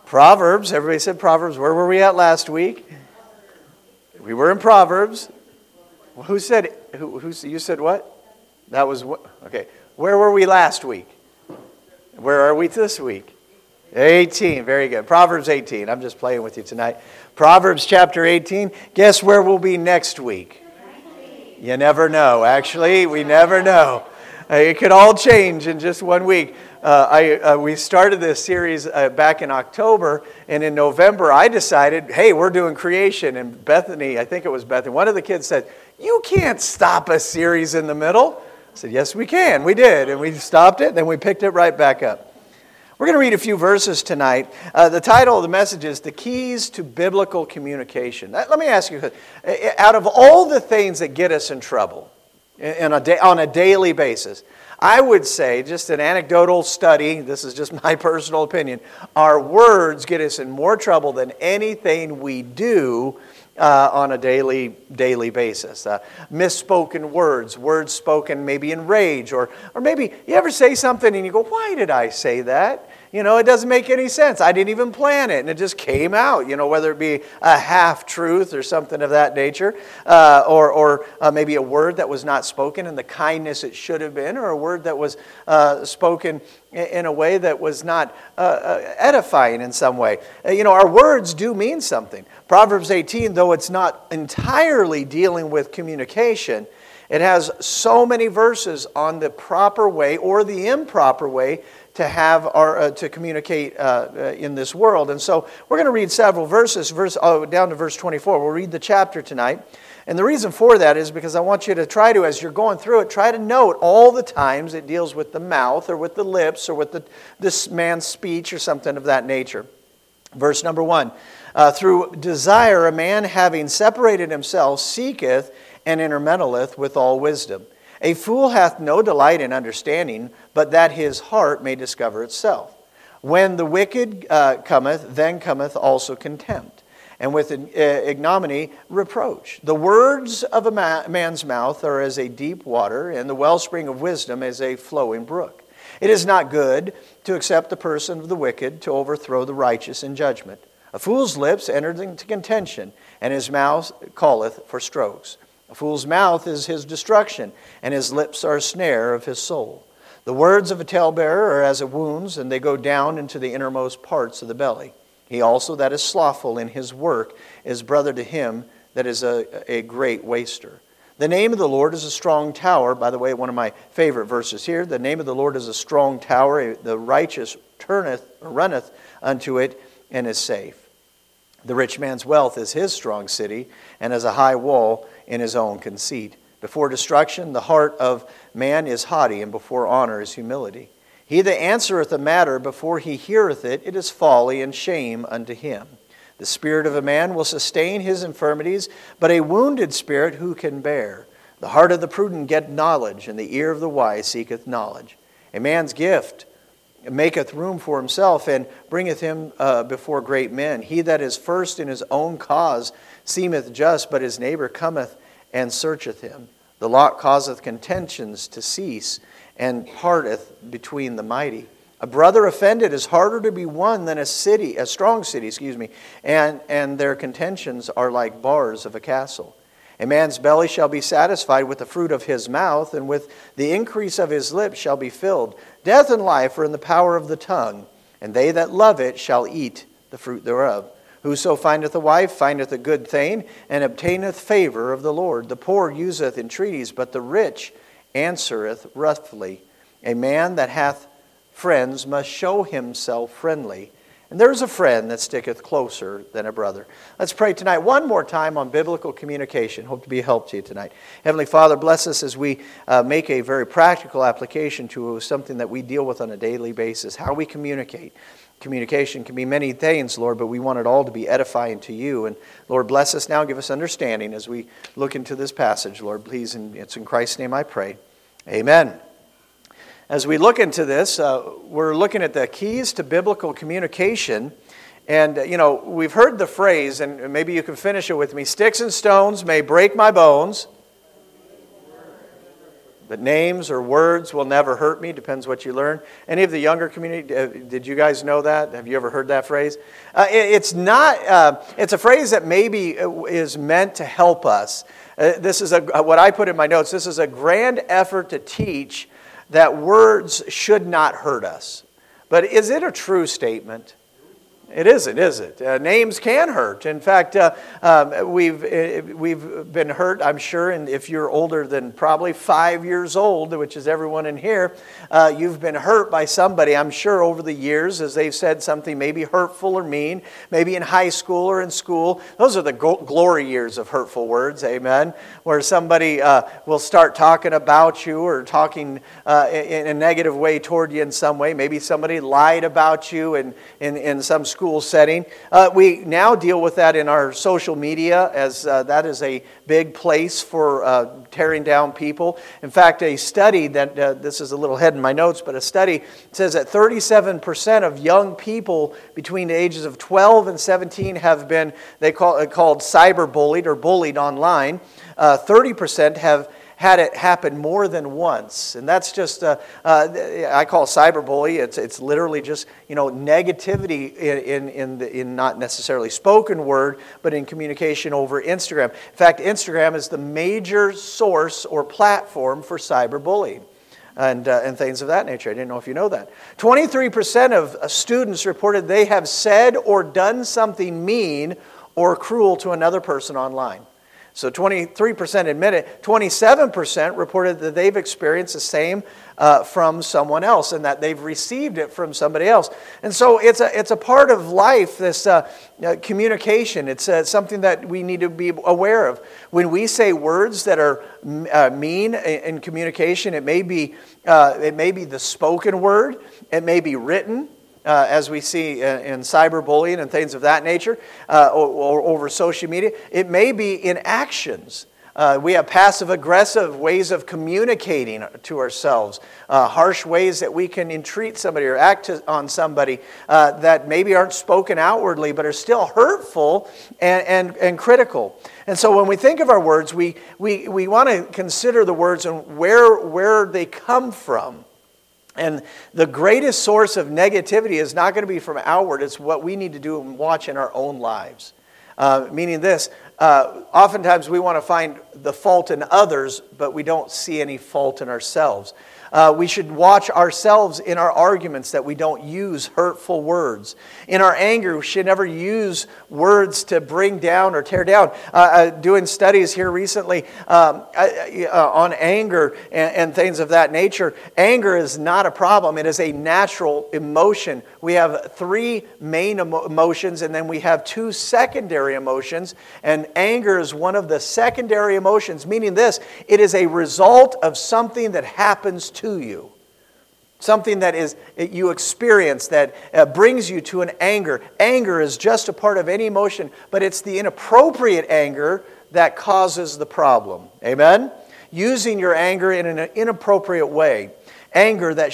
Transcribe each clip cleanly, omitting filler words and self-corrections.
Proverbs. Everybody said Proverbs. Where were we at last week? We were in Proverbs. Who said? You said what? That was what? Okay. Where were we last week? Where are we this week? 18. Very good. Proverbs 18. I'm just playing with you tonight. Proverbs chapter 18. Guess where we'll be next week? 19. You never know. Actually, we never know. It could all change in just 1 week. We started this series back in October, and in November I decided, hey, we're doing creation. And Bethany, I think it was Bethany, one of the kids said, you can't stop a series in the middle. I said, yes, we can. We did, and we stopped it, then we picked it right back up. We're going to read a few verses tonight. The title of the message is The Keys to Biblical Communication. Let me ask you, out of all the things that get us in trouble on a daily basis, I would say, just an anecdotal study, this is just my personal opinion, our words get us in more trouble than anything we do on a daily basis. Misspoken words spoken maybe in rage, or maybe you ever say something and you go, why did I say that? You know, it doesn't make any sense. I didn't even plan it, and it just came out, you know, whether it be a half-truth or something of that nature, or maybe a word that was not spoken in the kindness it should have been, or a word that was spoken in a way that was not edifying in some way. You know, our words do mean something. Proverbs 18, though it's not entirely dealing with communication, it has so many verses on the proper way or the improper way to have to communicate in this world. And so we're going to read several verses, down to verse 24. We'll read the chapter tonight. And the reason for that is because I want you to try to, as you're going through it, try to note all the times it deals with the mouth or with the lips or with this man's speech or something of that nature. Verse number 1. Through desire a man having separated himself seeketh and intermeddleth with all wisdom. A fool hath no delight in understanding, but that his heart may discover itself. When the wicked cometh, then cometh also contempt, and with ignominy reproach. The words of a man's mouth are as a deep water, and the wellspring of wisdom as a flowing brook. It is not good to accept the person of the wicked, to overthrow the righteous in judgment. A fool's lips enter into contention, and his mouth calleth for strokes. A fool's mouth is his destruction, and his lips are a snare of his soul. The words of a talebearer are as wounds, and they go down into the innermost parts of the belly. He also that is slothful in his work is brother to him that is a great waster. The name of the Lord is a strong tower. By the way, one of my favorite verses here. The name of the Lord is a strong tower. The righteous runneth unto it and is safe. The rich man's wealth is his strong city, and as a high wall in his own conceit. Before destruction, the heart of man is haughty, and before honor is humility. He that answereth a matter before he heareth it, it is folly and shame unto him. The spirit of a man will sustain his infirmities, but a wounded spirit who can bear? The heart of the prudent getteth knowledge, and the ear of the wise seeketh knowledge. A man's gift maketh room for himself, and bringeth him before great men. He that is first in his own cause seemeth just, but his neighbor cometh and searcheth him. The lot causeth contentions to cease, and parteth between the mighty. A brother offended is harder to be won than a strong city, and their contentions are like bars of a castle. A man's belly shall be satisfied with the fruit of his mouth, and with the increase of his lips shall be filled. Death and life are in the power of the tongue, and they that love it shall eat the fruit thereof. Whoso findeth a wife findeth a good thing, and obtaineth favor of the Lord. The poor useth entreaties, but the rich answereth roughly. A man that hath friends must show himself friendly, and there is a friend that sticketh closer than a brother. Let's pray tonight one more time on biblical communication. Hope to be a help to you tonight. Heavenly Father, bless us as we make a very practical application to something that we deal with on a daily basis, how we communicate. Communication can be many things, Lord, but we want it all to be edifying to you. And Lord, bless us now. Give us understanding as we look into this passage, Lord. Please, and it's in Christ's name I pray. Amen. As we look into this, we're looking at the keys to biblical communication. And, we've heard the phrase, and maybe you can finish it with me, sticks and stones may break my bones, But names or words will never hurt me, depends what you learn. Any of the younger community, did you guys know that? Have you ever heard that phrase? It's a phrase that maybe is meant to help us. This is what I put in my notes. This is a grand effort to teach that words should not hurt us. But is it a true statement? It isn't, is it? Names can hurt. In fact, we've been hurt, I'm sure, and if you're older than probably 5 years old, which is everyone in here, you've been hurt by somebody, I'm sure, over the years as they've said something maybe hurtful or mean, maybe in high school or in school. Those are the glory years of hurtful words, amen, where somebody will start talking about you or talking in a negative way toward you in some way. Maybe somebody lied about you in some school setting. We now deal with that in our social media, as that is a big place for tearing down people. In fact, a study that, this is a little ahead in my notes, but a study says that 37% of young people between the ages of 12 and 17 have been, called cyberbullied or bullied online. 30% have had it happen more than once. And that's just, I call cyberbully. It's literally just, negativity in not necessarily spoken word, but in communication over Instagram. In fact, Instagram is the major source or platform for cyberbullying. And things of that nature. I didn't know if you know that. 23% of students reported they have said or done something mean or cruel to another person online. So 23% admit it. 27% reported that they've experienced the same from someone else and that they've received it from somebody else. And so it's a part of life, this communication. It's something that we need to be aware of. When we say words that are mean in communication, it may be the spoken word, it may be written, as we see in cyberbullying and things of that nature, or over social media. It may be in actions. We have passive-aggressive ways of communicating to ourselves, harsh ways that we can entreat somebody or act on somebody that maybe aren't spoken outwardly but are still hurtful and critical. And so when we think of our words, we want to consider the words and where they come from. And the greatest source of negativity is not going to be from outward. It's what we need to do and watch in our own lives. Meaning this, oftentimes we want to find the fault in others, but we don't see any fault in ourselves. We should watch ourselves in our arguments that we don't use hurtful words. In our anger, we should never use words to bring down or tear down. Doing studies here recently on anger and things of that nature. Anger is not a problem. It is a natural emotion. We have three main emotions, and then we have two secondary emotions. And anger is one of the secondary emotions, meaning this, it is a result of something that happens to you. Something that is you experience that brings you to an anger. Anger is just a part of any emotion, but it's the inappropriate anger that causes the problem. Amen? Using your anger in an inappropriate way. Anger that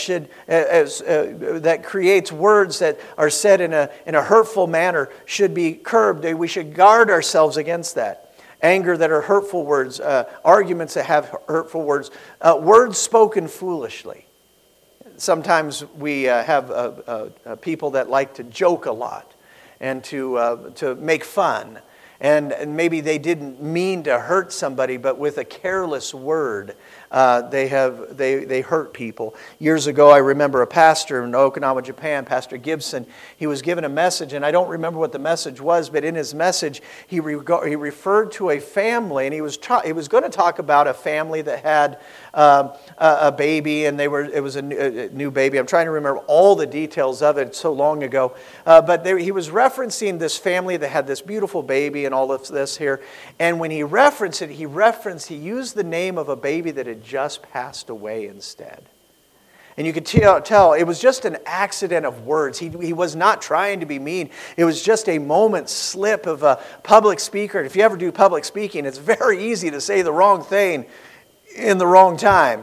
that creates words that are said in a hurtful manner should be curbed. We should guard ourselves against that. Anger that are hurtful words, arguments that have hurtful words, words spoken foolishly. Sometimes we have people that like to joke a lot and to make fun. And maybe they didn't mean to hurt somebody, but with a careless word, they hurt people. Years ago, I remember a pastor in Okinawa, Japan, Pastor Gibson. He was given a message, and I don't remember what the message was, but in his message, he referred to a family, and he was going to talk about a family that had a baby, and it was a new baby. I'm trying to remember all the details of it so long ago, but he was referencing this family that had this beautiful baby and all of this here. And when he referenced it, he used the name of a baby that had just passed away instead. And you could tell it was just an accident of words. He was not trying to be mean. It was just a moment slip of a public speaker. If you ever do public speaking, it's very easy to say the wrong thing in the wrong time.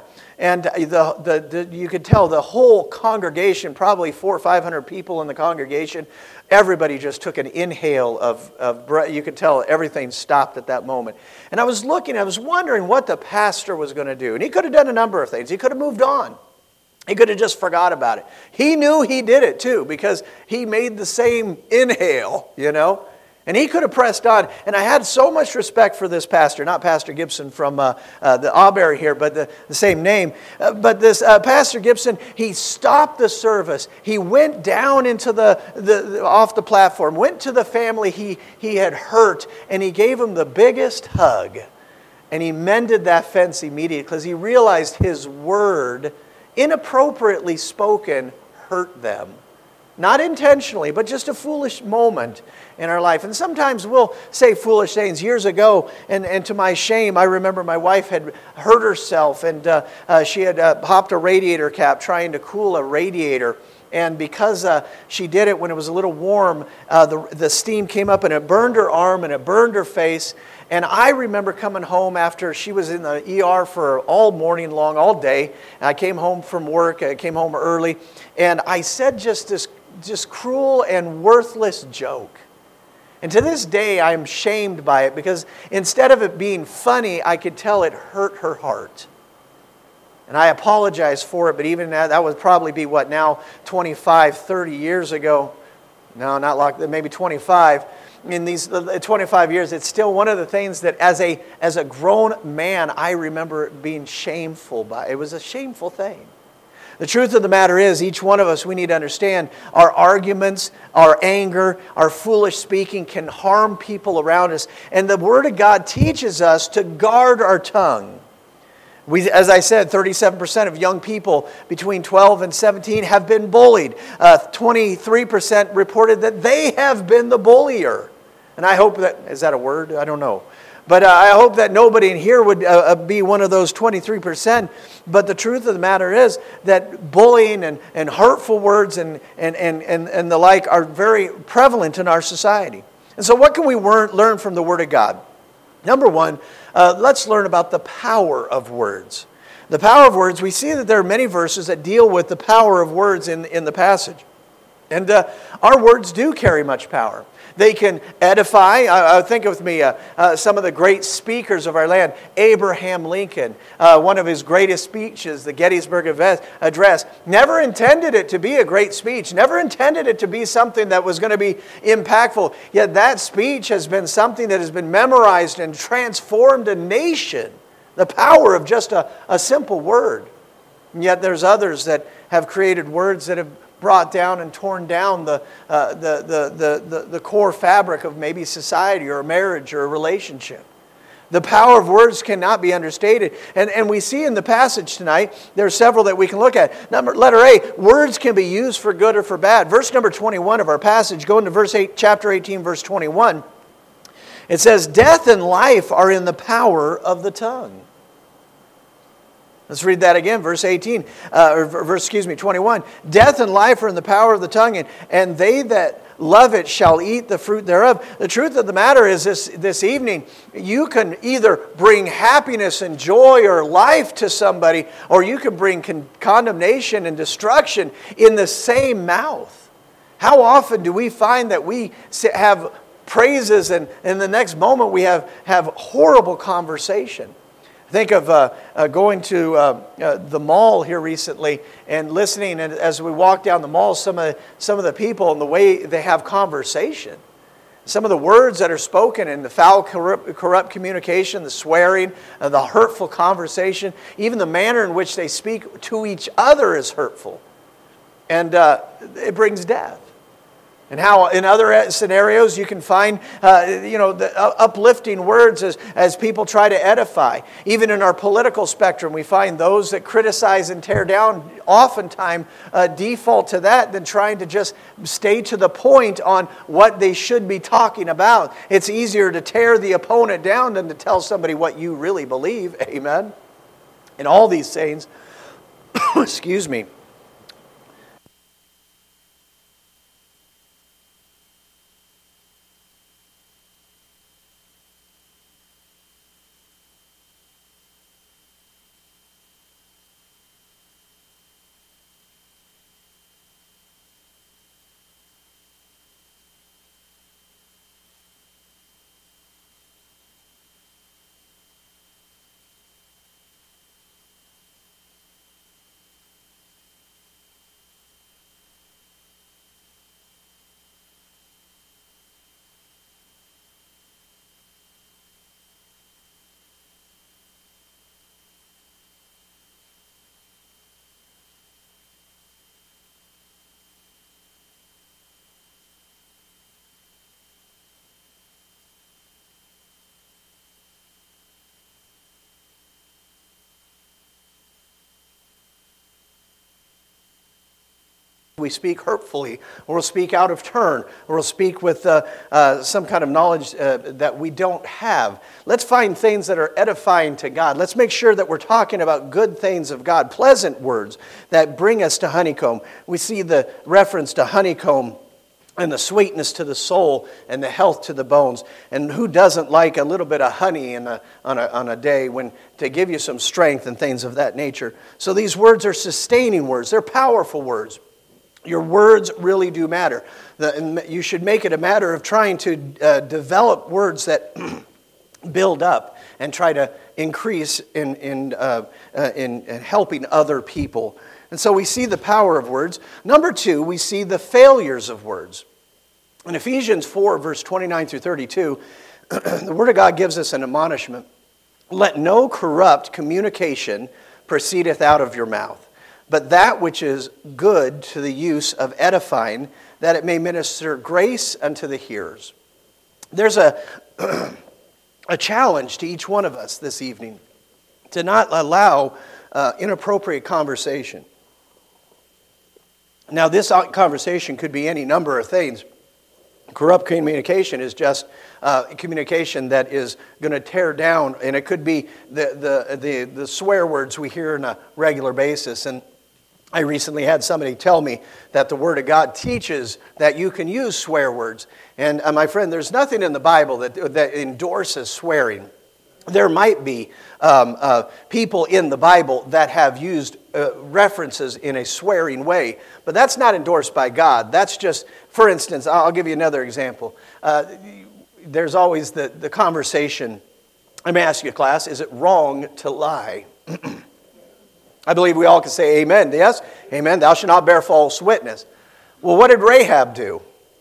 And you could tell the whole congregation, probably 400 or 500 people in the congregation, everybody just took an inhale of breath. You could tell everything stopped at that moment. And I was wondering what the pastor was going to do. And he could have done a number of things. He could have moved on. He could have just forgot about it. He knew he did it too, because he made the same inhale, And he could have pressed on. And I had so much respect for this pastor, not Pastor Gibson from the Auberry here, but the same name. But this Pastor Gibson, he stopped the service. He went down into off the platform, went to the family he had hurt, and he gave them the biggest hug. And he mended that fence immediately, because he realized his word, inappropriately spoken, hurt them. Not intentionally, but just a foolish moment in our life. And sometimes we'll say foolish things. Years ago, and to my shame, I remember my wife had hurt herself, and she had popped a radiator cap trying to cool a radiator. And because she did it when it was a little warm, the steam came up and it burned her arm and it burned her face. And I remember coming home after she was in the ER for all morning long, all day. And I came home from work. I came home early. And I said this cruel and worthless joke. And to this day, I'm shamed by it, because instead of it being funny, I could tell it hurt her heart. And I apologize for it, but even that would probably be 25, 30 years ago. No, not like that, maybe 25. In these 25 years, it's still one of the things that as a grown man, I remember being shameful by. It was a shameful thing. The truth of the matter is, each one of us, we need to understand our arguments, our anger, our foolish speaking can harm people around us. And the Word of God teaches us to guard our tongue. As I said, 37% of young people between 12 and 17 have been bullied. 23% reported that they have been the bullier. And I hope that, is that a word? I don't know. But I hope that nobody in here would be one of those 23%. But the truth of the matter is that bullying and hurtful words and the like are very prevalent in our society. And so what can we learn from the Word of God? Number one, let's learn about the power of words. The power of words, we see that there are many verses that deal with the power of words in the passage. And our words do carry much power. They can edify. Think with me, some of the great speakers of our land. Abraham Lincoln, one of his greatest speeches, the Gettysburg Address, never intended it to be a great speech, never intended it to be something that was going to be impactful. Yet that speech has been something that has been memorized and transformed a nation. The power of just a simple word. And yet there's others that have created words that have brought down and torn down the core fabric of maybe society or a marriage or a relationship. The power of words cannot be understated. And we see in the passage tonight, there are several that we can look at. Letter A, words can be used for good or for bad. Verse number 21 of our passage, go into chapter 18, verse 21. It says, death and life are in the power of the tongue. Let's read that again, verse 21. Death and life are in the power of the tongue, and they that love it shall eat the fruit thereof. The truth of the matter is this evening, you can either bring happiness and joy or life to somebody, or you can bring condemnation and destruction in the same mouth. How often do we find that we have praises and in the next moment we have horrible conversation? Think of going to the mall here recently and listening, and as we walk down the mall, some of the people and the way they have conversation, some of the words that are spoken, and the foul, corrupt communication, the swearing, the hurtful conversation, even the manner in which they speak to each other is hurtful, and it brings death. And how in other scenarios you can find the uplifting words as people try to edify. Even in our political spectrum, we find those that criticize and tear down oftentimes default to that than trying to just stay to the point on what they should be talking about. It's easier to tear the opponent down than to tell somebody what you really believe. Amen. In all these things, excuse me, we speak hurtfully, or we'll speak out of turn, or we'll speak with some kind of knowledge that we don't have. Let's find things that are edifying to God. Let's make sure that we're talking about good things of God, pleasant words that bring us to honeycomb. We see the reference to honeycomb and the sweetness to the soul and the health to the bones. And who doesn't like a little bit of honey on a day to give you some strength and things of that nature? So these words are sustaining words. They're powerful words. Your words really do matter. You should make it a matter of trying to develop words that build up and try to increase in helping other people. And so we see the power of words. Number 2, we see the failures of words. In Ephesians 4, verse 29 through 32, the Word of God gives us an admonishment. Let no corrupt communication proceedeth out of your mouth, but that which is good to the use of edifying, that it may minister grace unto the hearers. There's a challenge to each one of us this evening to not allow inappropriate conversation. Now, this conversation could be any number of things. Corrupt communication is just communication that is going to tear down, and it could be the swear words we hear on a regular basis. And I recently had somebody tell me that the Word of God teaches that you can use swear words. And my friend, there's nothing in the Bible that endorses swearing. There might be people in the Bible that have used references in a swearing way, but that's not endorsed by God. That's just, for instance, I'll give you another example. There's always the conversation. Let me ask you, class, is it wrong to lie? I believe we all can say amen. Yes? Amen. Thou shalt not bear false witness. Well, what did Rahab do?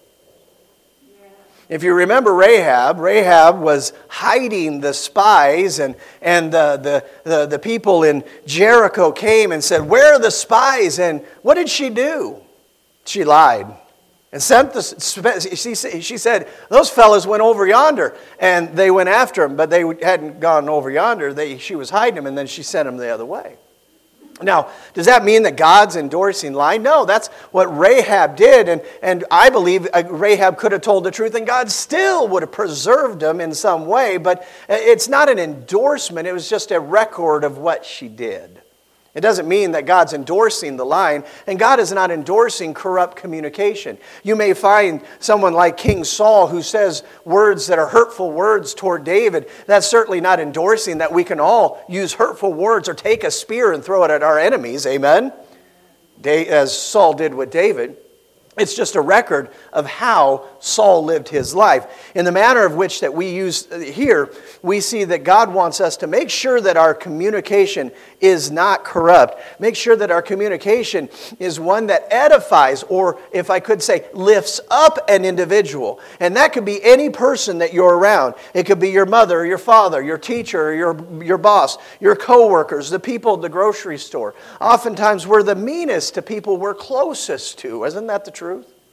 If you remember Rahab was hiding the spies, and the people in Jericho came and said, "Where are the spies?" And what did she do? She lied. And she said, "Those fellas went over yonder," and they went after him, but they hadn't gone over yonder. She was hiding them, and then she sent them the other way. Now, does that mean that God's endorsing lying? No, that's what Rahab did, and I believe Rahab could have told the truth, and God still would have preserved them in some way, but it's not an endorsement, it was just a record of what she did. It doesn't mean that God's endorsing the lying, and God is not endorsing corrupt communication. You may find someone like King Saul who says words that are hurtful words toward David. That's certainly not endorsing that we can all use hurtful words or take a spear and throw it at our enemies, amen? As Saul did with David. It's just a record of how Saul lived his life. In the manner of which that we use here, we see that God wants us to make sure that our communication is not corrupt. Make sure that our communication is one that edifies, or if I could say, lifts up an individual. And that could be any person that you're around. It could be your mother, or your father, your teacher, or your boss, your coworkers, the people at the grocery store. Oftentimes we're the meanest to people we're closest to. Isn't that the truth?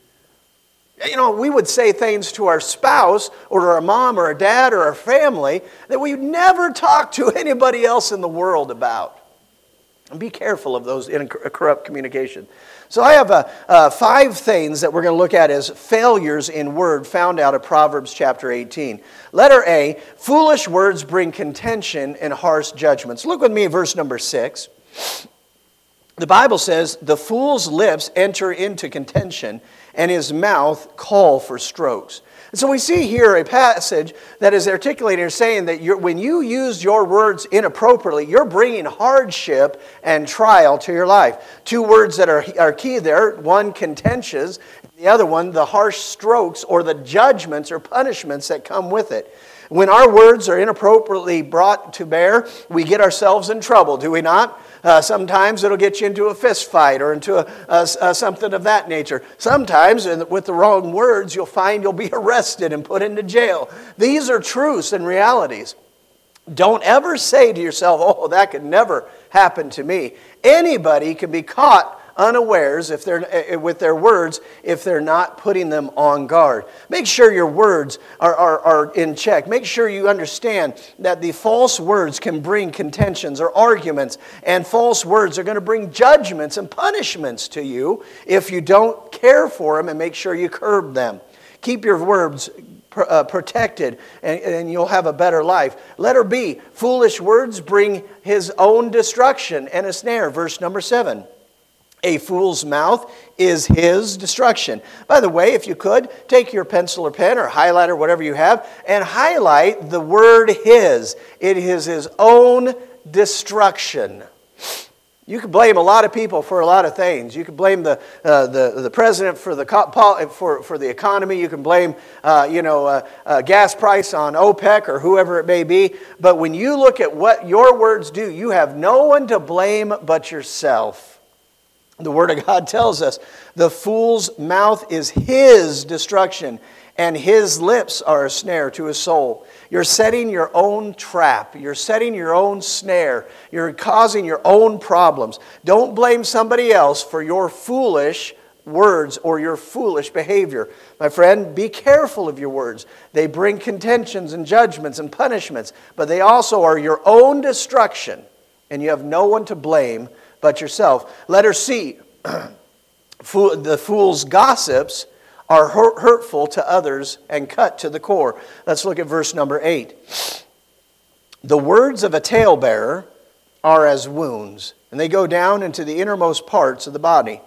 You know, we would say things to our spouse or to our mom or our dad or our family that we would never talk to anybody else in the world about. And be careful of those corrupt communication. So I have 5 things that we're going to look at as failures in word found out of Proverbs chapter 18. Letter A, foolish words bring contention and harsh judgments. Look with me at verse number 6. The Bible says, the fool's lips enter into contention, and his mouth call for strokes. And so we see here a passage that is articulating or saying that when you use your words inappropriately, you're bringing hardship and trial to your life. 2 words that are key there. One, contentious. The other one, the harsh strokes or the judgments or punishments that come with it. When our words are inappropriately brought to bear, we get ourselves in trouble, do we not? Sometimes it'll get you into a fist fight or into something of that nature. Sometimes, with the wrong words, you'll find you'll be arrested and put into jail. These are truths and realities. Don't ever say to yourself, "Oh, that could never happen to me." Anybody can be caught unawares if they're with their words if they're not putting them on guard. Make sure your words are in check. Make sure you understand that the false words can bring contentions or arguments, and false words are going to bring judgments and punishments to you if you don't care for them and make sure you curb them. Keep your words protected, and you'll have a better life. Letter B, foolish words bring his own destruction and a snare. Verse number 7. A fool's mouth is his destruction. By the way, if you could, take your pencil or pen or highlighter, whatever you have, and highlight the word his. It is his own destruction. You can blame a lot of people for a lot of things. You can blame the president for the economy. You can blame gas price on OPEC or whoever it may be. But when you look at what your words do, you have no one to blame but yourself. The Word of God tells us the fool's mouth is his destruction, and his lips are a snare to his soul. You're setting your own trap. You're setting your own snare. You're causing your own problems. Don't blame somebody else for your foolish words or your foolish behavior. My friend, be careful of your words. They bring contentions and judgments and punishments, but they also are your own destruction, and you have no one to blame but yourself. Letter C, the fool's gossips are hurtful to others and cut to the core. Let's look at verse number 8. The words of a talebearer are as wounds, and they go down into the innermost parts of the belly.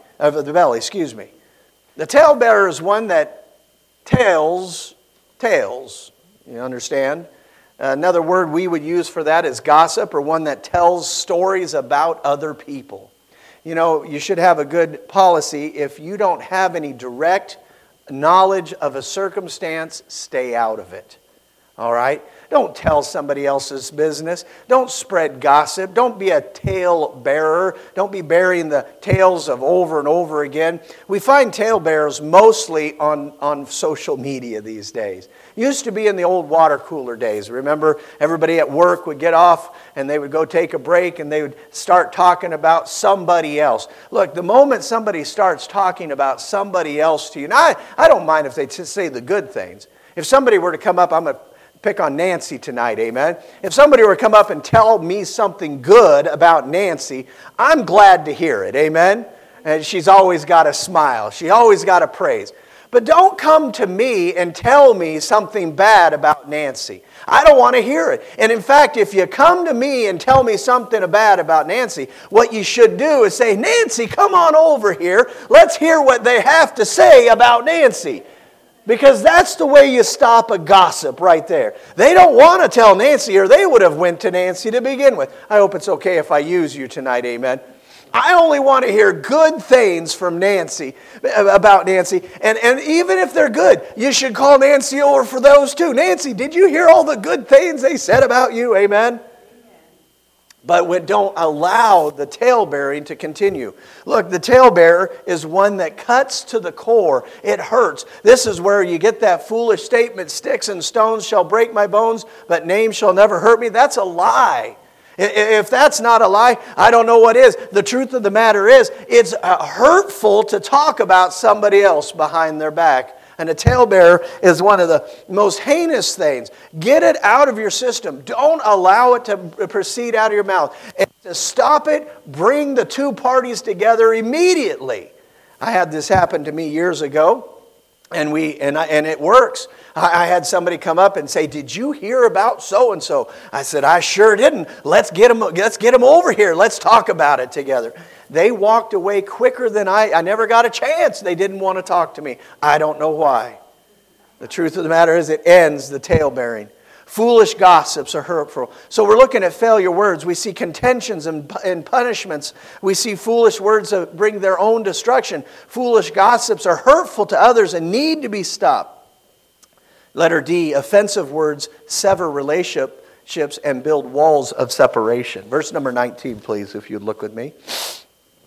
The talebearer is one that tells tales. You understand? Another word we would use for that is gossip, or one that tells stories about other people. You know, you should have a good policy. If you don't have any direct knowledge of a circumstance, stay out of it. All right? Don't tell somebody else's business. Don't spread gossip. Don't be a tale bearer. Don't be bearing the tales of over and over again. We find tale bearers mostly on social media these days. Used to be in the old water cooler days. Remember, everybody at work would get off and they would go take a break and they would start talking about somebody else. Look, the moment somebody starts talking about somebody else to you, now I don't mind if they say the good things. If somebody were to come up, I'm going to pick on Nancy tonight, amen? If somebody were to come up and tell me something good about Nancy, I'm glad to hear it, amen? And she's always got a smile. She always got a praise. But don't come to me and tell me something bad about Nancy. I don't want to hear it. And in fact, if you come to me and tell me something bad about Nancy, what you should do is say, Nancy, come on over here. Let's hear what they have to say about Nancy. Because that's the way you stop a gossip right there. They don't want to tell Nancy, or they would have went to Nancy to begin with. I hope it's okay if I use you tonight, amen. I only want to hear good things from Nancy, about Nancy. And even if they're good, you should call Nancy over for those too. Nancy, did you hear all the good things they said about you? Amen? But don't allow the talebearing to continue. Look, the talebearer is one that cuts to the core. It hurts. This is where you get that foolish statement, sticks and stones shall break my bones, but names shall never hurt me. That's a lie. If that's not a lie, I don't know what is. The truth of the matter is, it's hurtful to talk about somebody else behind their back. And a talebearer is one of the most heinous things. Get it out of your system. Don't allow it to proceed out of your mouth. And to stop it, bring the two parties together immediately. I had this happen to me years ago. And it works. I had somebody come up and say, "Did you hear about so and so?" I said, "I sure didn't. Let's get them over here. Let's talk about it together." They walked away quicker than I never got a chance. They didn't want to talk to me. I don't know why. The truth of the matter is, it ends the talebearing. Foolish gossips are hurtful. So we're looking at failure words. We see contentions and punishments. We see foolish words that bring their own destruction. Foolish gossips are hurtful to others and need to be stopped. Letter D, offensive words sever relationships and build walls of separation. Verse number 19, please, if you'd look with me. It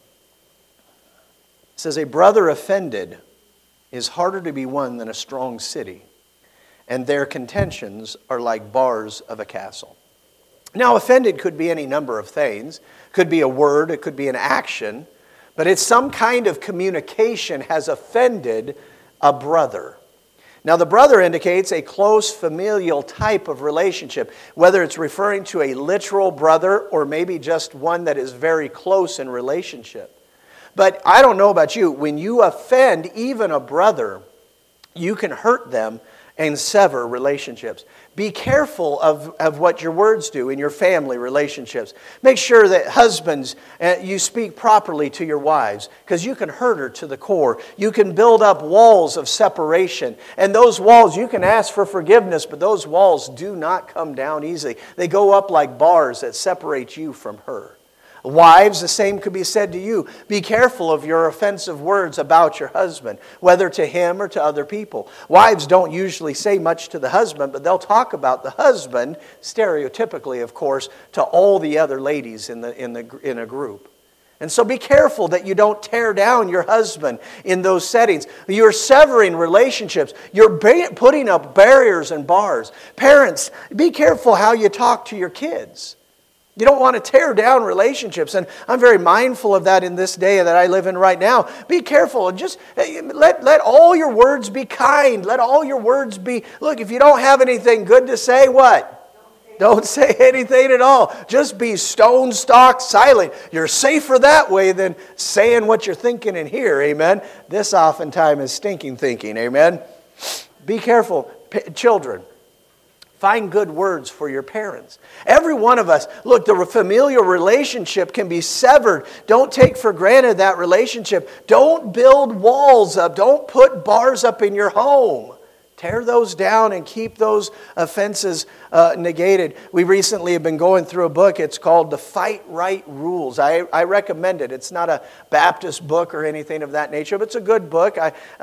says, "A brother offended is harder to be won than a strong city, and their contentions are like bars of a castle." Now, offended could be any number of things. It could be a word, it could be an action. but it's some kind of communication has offended a brother. Now, the brother indicates a close familial type of relationship, whether it's referring to a literal brother or maybe just one that is very close in relationship. But I don't know about you, when you offend even a brother, you can hurt them and sever relationships. Be careful of what your words do in your family relationships. Make sure that husbands, you speak properly to your wives, because you can hurt her to the core. You can build up walls of separation. And those walls, you can ask for forgiveness, but those walls do not come down easily. They go up like bars that separate you from her. Wives, the same could be said to you. Be careful of your offensive words about your husband, whether to him or to other people. Wives don't usually say much to the husband, but they'll talk about the husband, stereotypically, of course, to all the other ladies in a group. And so be careful that you don't tear down your husband in those settings. You're severing relationships. You're putting up barriers and bars. Parents, be careful how you talk to your kids. You don't want to tear down relationships, and I'm very mindful of that in this day that I live in right now. Be careful and just let all your words be kind. Let all your words be, look, if you don't have anything good to say, what? Don't say anything at all. Just be stone stock silent. You're safer that way than saying what you're thinking in here, amen? This oftentimes is stinking thinking, amen? Be careful, children. Find good words for your parents. Every one of us, look, the familial relationship can be severed. Don't take for granted that relationship. Don't build walls up. Don't put bars up in your home. Tear those down and keep those offenses negated. We recently have been going through a book. It's called The Fight Right Rules. I recommend it. It's not a Baptist book or anything of that nature, but it's a good book.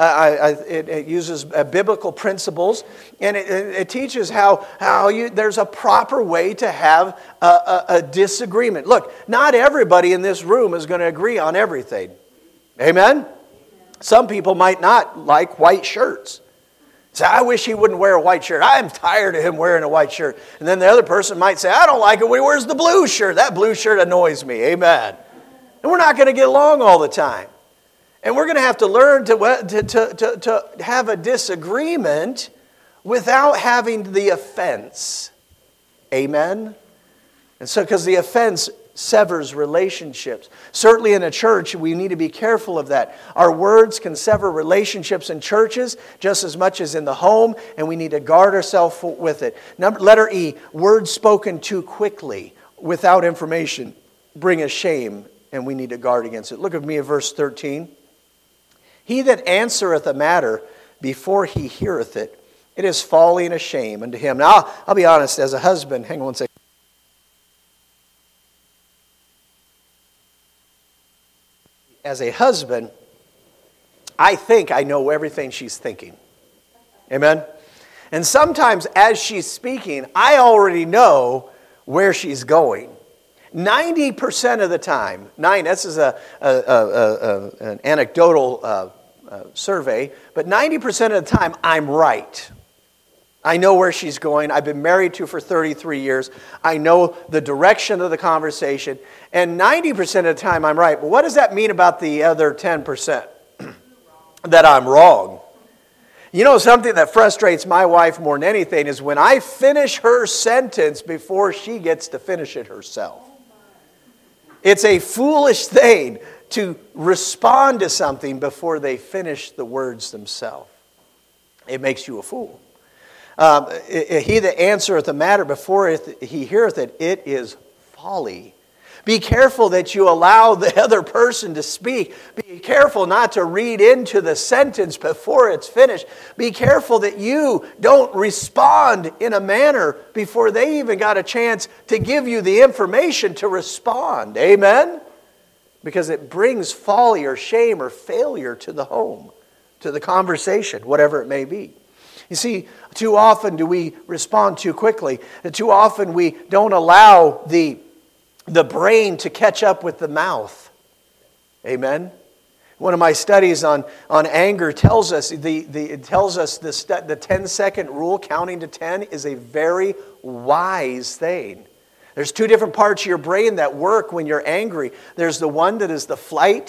It uses biblical principles, and it teaches how there's a proper way to have a disagreement. Look, not everybody in this room is going to agree on everything. Amen? Some people might not like white shirts. Say, I wish he wouldn't wear a white shirt. I'm tired of him wearing a white shirt. And then the other person might say, I don't like it when he wears the blue shirt. That blue shirt annoys me. Amen. And we're not going to get along all the time. And we're going to have to learn to have a disagreement without having the offense. Amen. And so, because the offense severs relationships. Certainly in a church, we need to be careful of that. Our words can sever relationships in churches just as much as in the home, and we need to guard ourselves with it. Letter E, words spoken too quickly without information bring us shame, and we need to guard against it. Look at me at verse 13. He that answereth a matter before he heareth it, it is folly and a shame unto him. Now, I'll be honest, as a husband, hang on one second. As a husband, I think I know everything she's thinking. Amen? And sometimes as she's speaking, I already know where she's going. 90% of the time, this is an anecdotal survey, but 90% of the time I'm right. I know where she's going. I've been married to her for 33 years. I know the direction of the conversation. And 90% of the time I'm right. But what does that mean about the other 10%? That I'm wrong. You know, something that frustrates my wife more than anything is when I finish her sentence before she gets to finish it herself. It's a foolish thing to respond to something before they finish the words themselves. It makes you a fool. He that answereth a matter before he heareth it, it is folly. Be careful that you allow the other person to speak. Be careful not to read into the sentence before it's finished. Be careful that you don't respond in a manner before they even got a chance to give you the information to respond. Amen? Because it brings folly or shame or failure to the home, to the conversation, whatever it may be. You see, too often do we respond too quickly. Too often we don't allow the brain to catch up with the mouth. Amen? One of my studies on anger tells us the 10-second rule, counting to 10, is a very wise thing. There's two different parts of your brain that work when you're angry. There's the one that is the flight,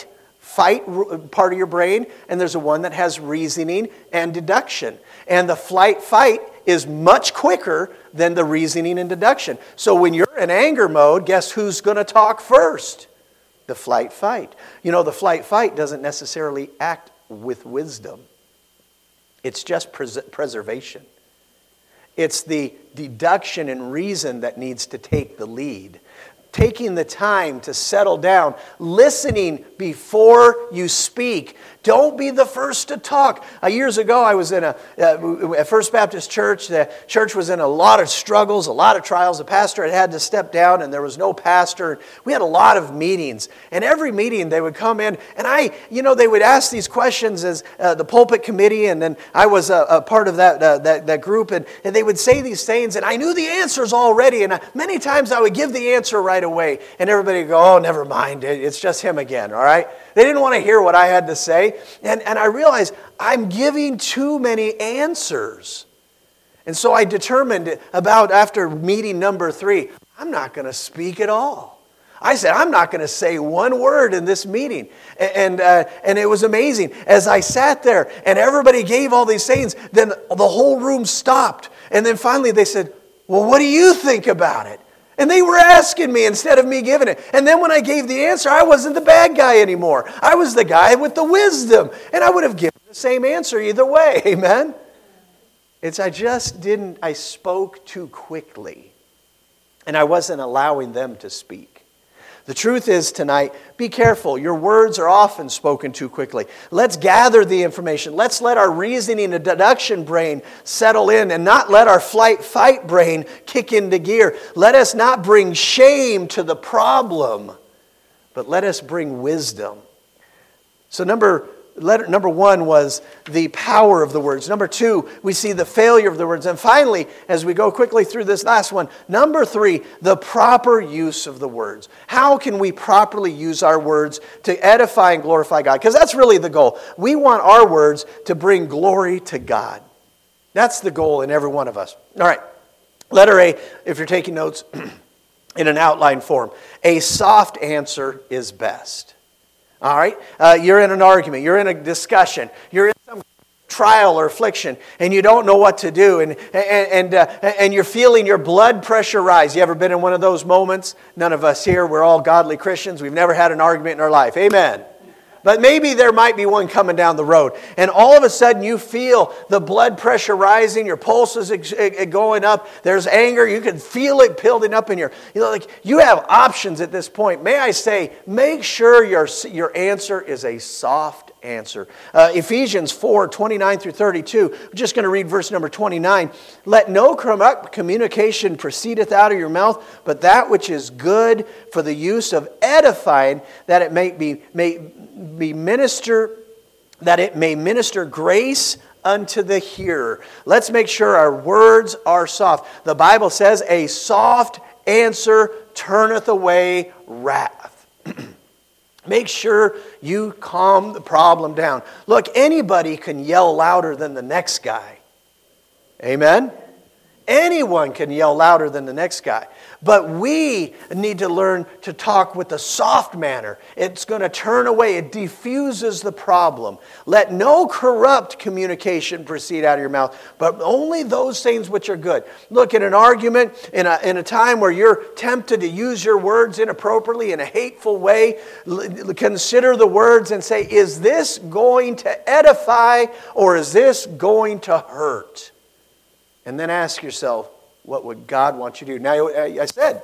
fight part of your brain, and there's one that has reasoning and deduction. And the flight-fight is much quicker than the reasoning and deduction. So when you're in anger mode, guess who's going to talk first? The flight-fight. You know, the flight-fight doesn't necessarily act with wisdom. It's just preservation. It's the deduction and reason that needs to take the lead. Taking the time to settle down, listening before you speak. Don't be the first to talk. Years ago, I was in at First Baptist Church. The church was in a lot of struggles, a lot of trials. The pastor had to step down, and there was no pastor. We had a lot of meetings, and every meeting they would come in, and they would ask these questions as the pulpit committee, and then I was a part of that group, and they would say these things, and I knew the answers already, and many times I would give the answer right away, and everybody would go, "Oh, never mind, it's just him again," all right? They didn't want to hear what I had to say. And I realized I'm giving too many answers. And so I determined after meeting number 3, I'm not going to speak at all. I said, I'm not going to say one word in this meeting. And it was amazing. As I sat there and everybody gave all these sayings, then the whole room stopped. And then finally they said, "Well, what do you think about it?" And they were asking me instead of me giving it. And then when I gave the answer, I wasn't the bad guy anymore. I was the guy with the wisdom. And I would have given the same answer either way. Amen? I spoke too quickly. And I wasn't allowing them to speak. The truth is tonight, be careful. Your words are often spoken too quickly. Let's gather the information. Let's let our reasoning and deduction brain settle in and not let our flight-fight brain kick into gear. Let us not bring shame to the problem, but let us bring wisdom. So number 1 was the power of the words. Number 2, we see the failure of the words. And finally, as we go quickly through this last one, number 3, the proper use of the words. How can we properly use our words to edify and glorify God? Because that's really the goal. We want our words to bring glory to God. That's the goal in every one of us. All right, letter A, if you're taking notes in an outline form. A soft answer is best. All right? You're in an argument. You're in a discussion. You're in some trial or affliction, and you don't know what to do, and you're feeling your blood pressure rise. You ever been in one of those moments? None of us here, we're all godly Christians. We've never had an argument in our life. Amen. But maybe there might be one coming down the road. And all of a sudden you feel the blood pressure rising, your pulse is going up, there's anger, you can feel it building up in you have options at this point. May I say, make sure your answer is a soft answer. Ephesians 4:29-32, we're just going to read verse number 29. Let no corrupt communication proceedeth out of your mouth, but that which is good for the use of edifying, that it may minister grace unto the hearer. Let's make sure our words are soft. The Bible says, a soft answer turneth away wrath. Make sure you calm the problem down. Look, anybody can yell louder than the next guy. Amen? Anyone can yell louder than the next guy. But we need to learn to talk with a soft manner. It's going to turn away. It diffuses the problem. Let no corrupt communication proceed out of your mouth, but only those things which are good. Look, in an argument, in a time where you're tempted to use your words inappropriately in a hateful way, consider the words and say, is this going to edify or is this going to hurt? And then ask yourself, what would God want you to do? Now, I said,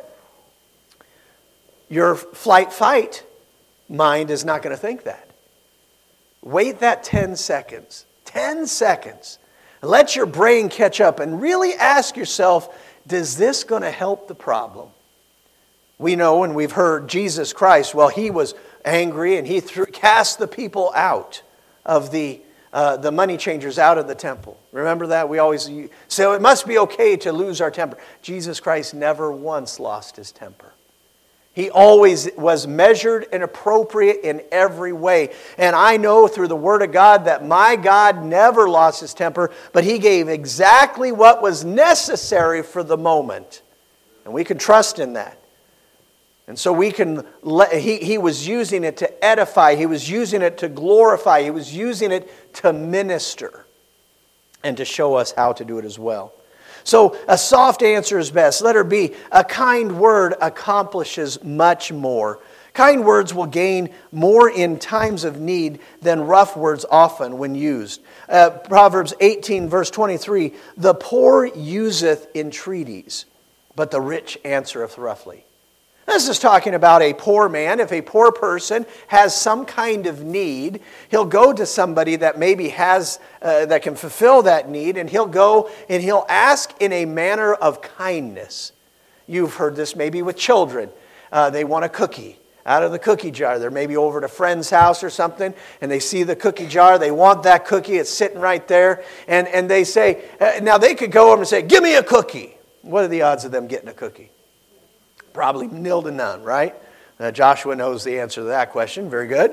your flight-fight mind is not going to think that. Wait that 10 seconds. 10 seconds. Let your brain catch up and really ask yourself, is this going to help the problem? We know and we've heard Jesus Christ, well, he was angry and he cast the people out of the money changers out of the temple. Remember that? We always say it must be okay to lose our temper. Jesus Christ never once lost his temper. He always was measured and appropriate in every way. And I know through the Word of God that my God never lost his temper, but he gave exactly what was necessary for the moment. And we can trust in that. And so we can he was using it to edify, he was using it to glorify, he was using it to minister and to show us how to do it as well. So a soft answer is best. Letter B, a kind word accomplishes much more. Kind words will gain more in times of need than rough words often when used. Proverbs 18 verse 23, the poor useth entreaties, but the rich answereth roughly. This is talking about a poor man. If a poor person has some kind of need, he'll go to somebody that maybe has, that can fulfill that need, and he'll go and he'll ask in a manner of kindness. You've heard this maybe with children. They want a cookie out of the cookie jar. They're maybe over at a friend's house or something, and they see the cookie jar. They want that cookie. It's sitting right there. And they say, now they could go over and say, give me a cookie. What are the odds of them getting a cookie? Probably nil to none, right? Joshua knows the answer to that question. Very good.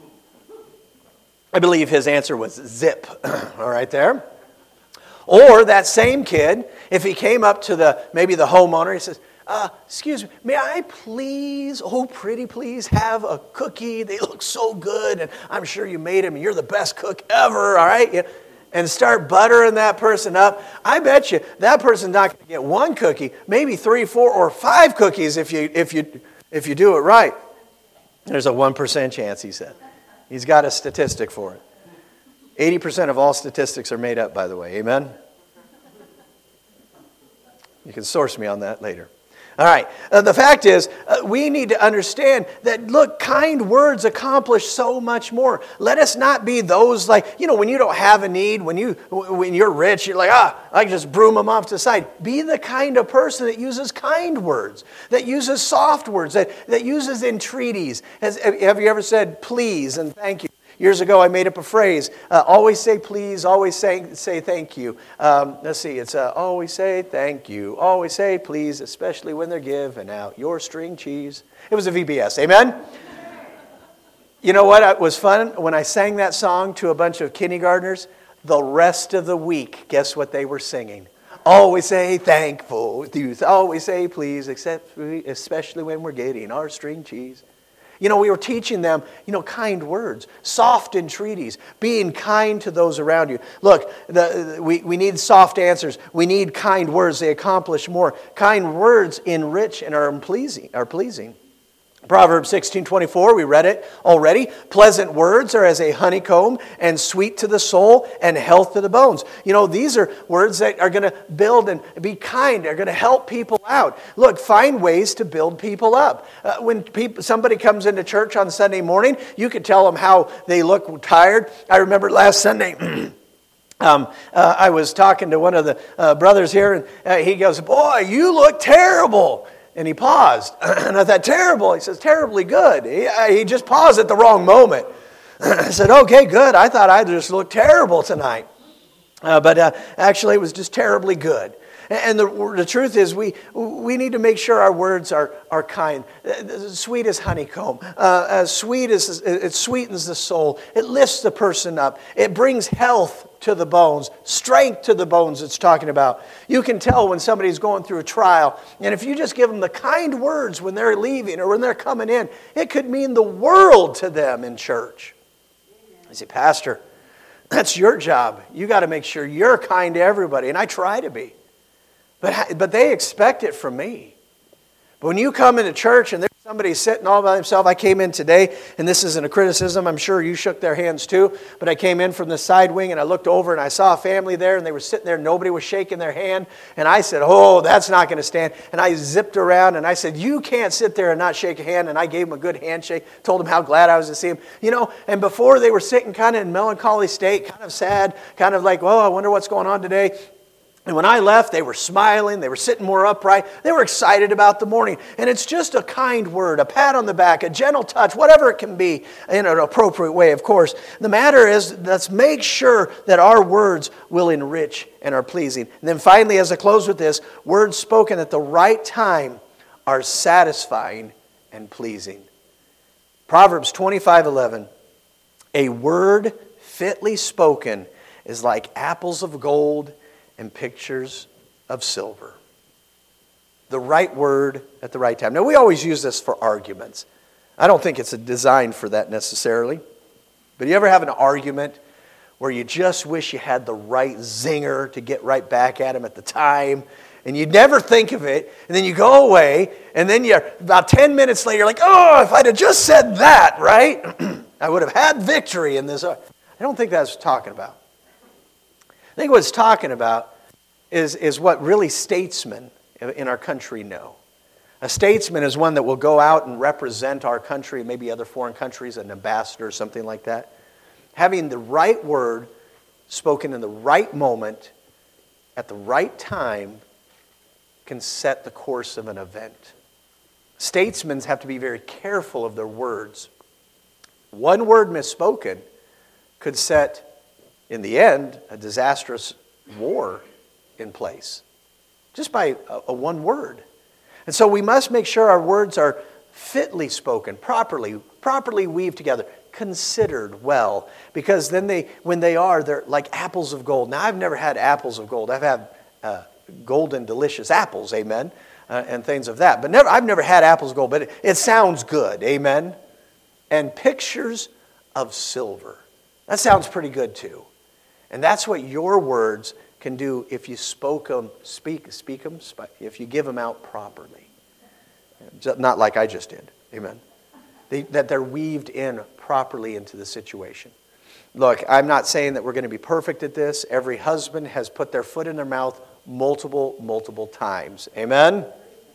I believe his answer was zip. All right there. Or that same kid, if he came up to maybe the homeowner, he says, excuse me, may I please, oh pretty please, have a cookie? They look so good, and I'm sure you made them, and you're the best cook ever, all right? And start buttering that person up. I bet you that person's not going to get one cookie, maybe 3, 4, or 5 cookies if you do it right. There's a 1% chance, he said. He's got a statistic for it. 80% of all statistics are made up, by the way. Amen? You can source me on that later. All right. The fact is, we need to understand that, look, kind words accomplish so much more. Let us not be those like, when you don't have a need, when you're rich, you're like, I can just broom them off to the side. Be the kind of person that uses kind words, that uses soft words, that uses entreaties. Have you ever said please and thank you? Years ago, I made up a phrase, always say please, always say thank you. Let's see, it's always say thank you, always say please, especially when they're giving out your string cheese. It was a VBS, amen? You know what? It was fun when I sang that song to a bunch of kindergartners. The rest of the week, guess what they were singing? Always say thankful, always say please, especially when we're getting our string cheese. We were teaching them, kind words, soft entreaties, being kind to those around you. Look, we need soft answers. We need kind words. They accomplish more. Kind words enrich and are pleasing. Proverbs 16:24, we read it already. Pleasant words are as a honeycomb and sweet to the soul and health to the bones. These are words that are going to build and be kind. Are going to help people out. Look, find ways to build people up. When somebody comes into church on Sunday morning, you can tell them how they look tired. I remember last Sunday, I was talking to one of the brothers here, and he goes, "Boy, you look terrible." And he paused. And I thought, terrible? He says, terribly good. He just paused at the wrong moment. I said, okay, good. I thought I just looked terrible tonight. But actually, it was just terribly good. And the truth is, we need to make sure our words are kind. Sweet as honeycomb. It sweetens the soul. It lifts the person up. It brings health to the bones, strength to the bones it's talking about. You can tell when somebody's going through a trial, and if you just give them the kind words when they're leaving or when they're coming in, it could mean the world to them in church. I say, Pastor, that's your job. You got to make sure you're kind to everybody, and I try to be. But they expect it from me. But when you come into church and there's somebody sitting all by themselves, I came in today, and this isn't a criticism, I'm sure you shook their hands too, but I came in from the side wing and I looked over and I saw a family there and they were sitting there, nobody was shaking their hand, and I said, oh, that's not going to stand. And I zipped around and I said, you can't sit there and not shake a hand, and I gave them a good handshake, told them how glad I was to see them. And before they were sitting kind of in melancholy state, kind of sad, kind of like, well, I wonder what's going on today. And when I left, they were smiling, they were sitting more upright, they were excited about the morning. And it's just a kind word, a pat on the back, a gentle touch, whatever it can be, in an appropriate way, of course. The matter is, let's make sure that our words will enrich and are pleasing. And then finally, as I close with this, words spoken at the right time are satisfying and pleasing. Proverbs 25:11, a word fitly spoken is like apples of gold and pictures of silver. the right word at the right time. Now, we always use this for arguments. I don't think it's designed for that necessarily. But you ever have an argument where you just wish you had the right zinger to get right back at him at the time, and you never think of it, and then you go away, and then you're about 10 minutes later, you're like, oh, if I'd have just said that, right? I would have had victory in this. I don't think that's what it's talking about. I think what it's talking about is what really statesmen in our country know. A statesman is one that will go out and represent our country, maybe other foreign countries, an ambassador or something like that. Having the right word spoken in the right moment at the right time can set the course of an event. Statesmen have to be very careful of their words. One word misspoken could set, in the end, a disastrous war in place. Just by a one word. And so we must make sure our words are fitly spoken, properly weaved together, considered well. Because then they're like apples of gold. Now, I've never had apples of gold. I've had golden, delicious apples, amen, and things of that. But I've never had apples of gold, but it sounds good, amen. And pictures of silver. That sounds pretty good too. And that's what your words can do if you if you give them out properly. Not like I just did, amen. That they're weaved in properly into the situation. Look, I'm not saying that we're going to be perfect at this. Every husband has put their foot in their mouth multiple times. Amen?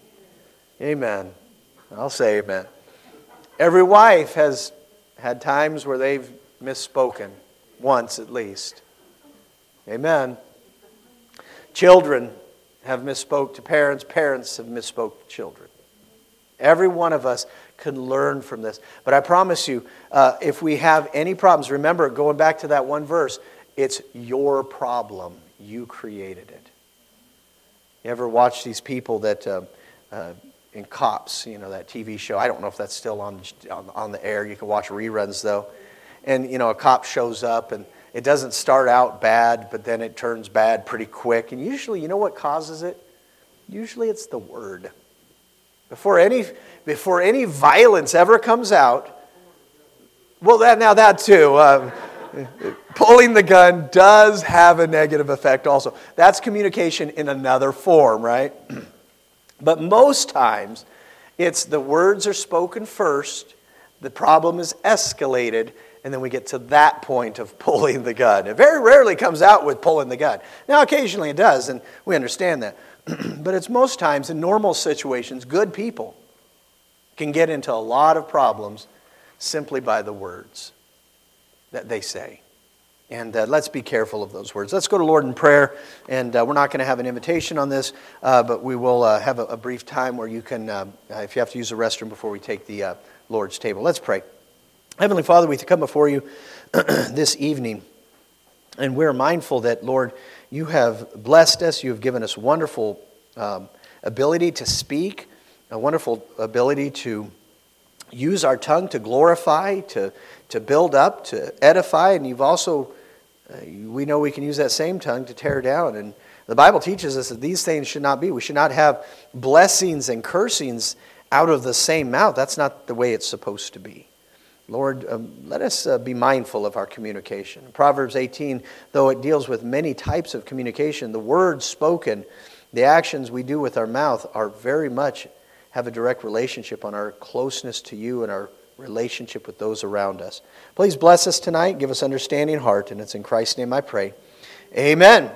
Amen. I'll say amen. Every wife has had times where they've misspoken, once at least. Amen. Children have misspoke to parents. Parents have misspoke to children. Every one of us can learn from this. But I promise you, if we have any problems, remember, going back to that one verse, it's your problem. You created it. You ever watch these people that, in Cops, that TV show? I don't know if that's still on the air. You can watch reruns, though. And, a cop shows up, and it doesn't start out bad, but then it turns bad pretty quick. And usually, you know what causes it? Usually it's the word. Before any violence ever comes out, well, that too. Pulling the gun does have a negative effect also. That's communication in another form, right? But most times, it's the words are spoken first, the problem is escalated, and then we get to that point of pulling the gun. It very rarely comes out with pulling the gun. Now, occasionally it does, and we understand that. But it's most times, in normal situations, good people can get into a lot of problems simply by the words that they say. And let's be careful of those words. Let's go to Lord in prayer. And we're not going to have an invitation on this, but we will have a brief time where you can, if you have to use the restroom before we take the Lord's table. Let's pray. Heavenly Father, we come before you this evening, and we're mindful that, Lord, you have blessed us. You have given us wonderful ability to speak, a wonderful ability to use our tongue to glorify, to build up, to edify. And you've also, we know we can use that same tongue to tear down. And the Bible teaches us that these things should not be. We should not have blessings and cursings out of the same mouth. That's not the way it's supposed to be. Lord, let us be mindful of our communication. Proverbs 18, though it deals with many types of communication, the words spoken, the actions we do with our mouth are very much have a direct relationship on our closeness to you and our relationship with those around us. Please bless us tonight. Give us understanding heart, and it's in Christ's name I pray. Amen.